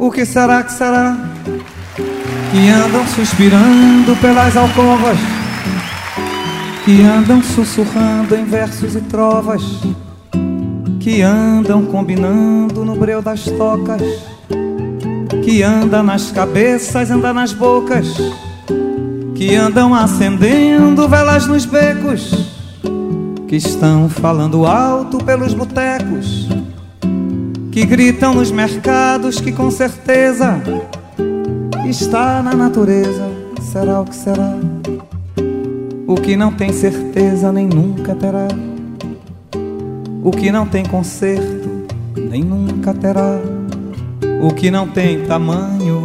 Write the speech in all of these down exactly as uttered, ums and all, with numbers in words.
O que será que será que andam suspirando pelas alcovas, que andam sussurrando em versos e trovas, que andam combinando no breu das tocas, que anda nas cabeças, anda nas bocas, que andam acendendo velas nos becos, que estão falando alto pelos botecos, que gritam nos mercados, que com certeza está na natureza. Será o que será? O que não tem certeza nem nunca terá, o que não tem conserto nem nunca terá, o que não tem tamanho.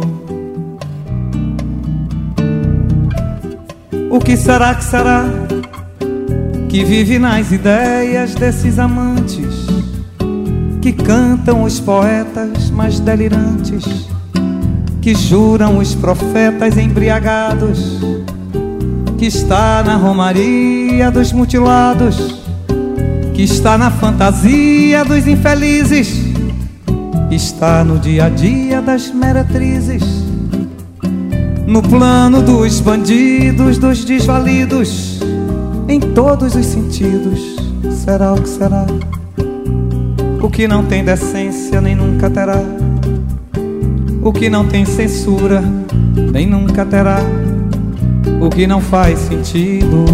O que será que será que vive nas ideias desses amantes, que cantam os poetas mais delirantes, que juram os profetas embriagados, que está na romaria dos mutilados, que está na fantasia dos infelizes, que está no dia a dia das meretrizes, no plano dos bandidos, dos desvalidos, em todos os sentidos. Será o que será? O que não tem decência nem nunca terá, o que não tem censura nem nunca terá, o que não faz sentido.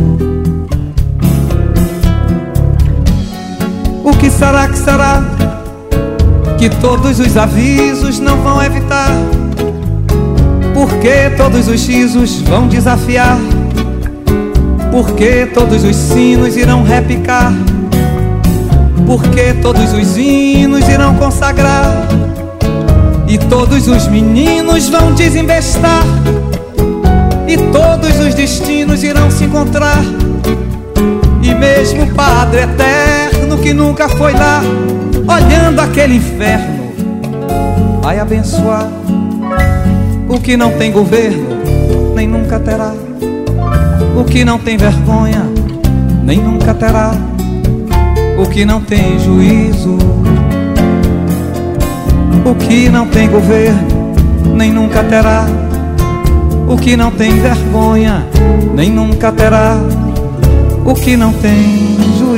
O que será que será que todos os avisos não vão evitar, porque todos os risos vão desafiar, porque todos os sinos irão repicar, porque todos os hinos irão consagrar, e todos os meninos vão desembestar, e todos os destinos irão se encontrar, e mesmo o Padre Eterno que nunca foi lá, olhando aquele inferno, vai abençoar. O que não tem governo nem nunca terá, o que não tem vergonha nem nunca terá, o que não tem juízo. O que não tem governo nem nunca terá, o que não tem vergonha nem nunca terá, o que não tem juízo.